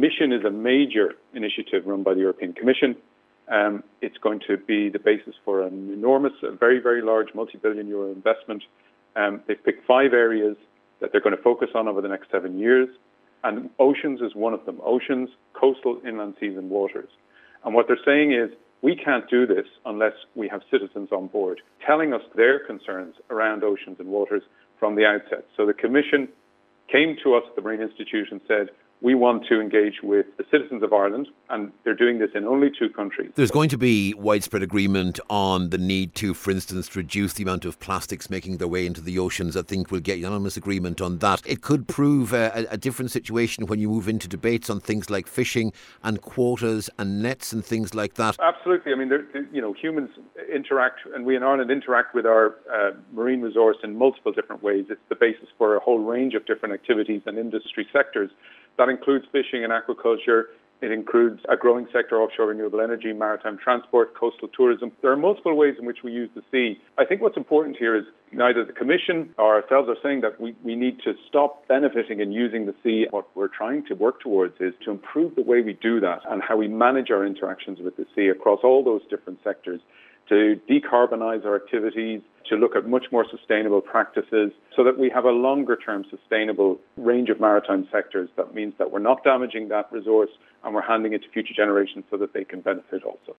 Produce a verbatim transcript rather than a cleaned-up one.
Mission is a major initiative run by the European Commission. Um, it's going to be the basis for an enormous, a very, very large multi-billion euro investment. Um, they've picked five areas that they're going to focus on over the next seven years. And oceans is one of them. Oceans, coastal, inland seas and waters. And what they're saying is, we can't do this unless we have citizens on board, telling us their concerns around oceans and waters from the outset. So the Commission came to us at the Marine Institute and said, we want to engage with the citizens of Ireland, and they're doing this in only two countries. There's going to be widespread agreement on the need to, for instance, reduce the amount of plastics making their way into the oceans. I think we'll get unanimous agreement on that. It could prove a, a different situation when you move into debates on things like fishing and quotas and nets and things like that. Absolutely. I mean, you know, humans interact, and we in Ireland interact with our uh, marine resource in multiple different ways. It's the basis for a whole range of different activities and industry sectors. That includes fishing and aquaculture. It includes a growing sector, offshore renewable energy, maritime transport, coastal tourism. There are multiple ways in which we use the sea. I think what's important here is neither the Commission or ourselves are saying that we, we need to stop benefiting and using the sea. What we're trying to work towards is to improve the way we do that and how we manage our interactions with the sea across all those different sectors, to decarbonise our activities, to look at much more sustainable practices so that we have a longer-term sustainable range of maritime sectors. That means that we're not damaging that resource and we're handing it to future generations so that they can benefit also.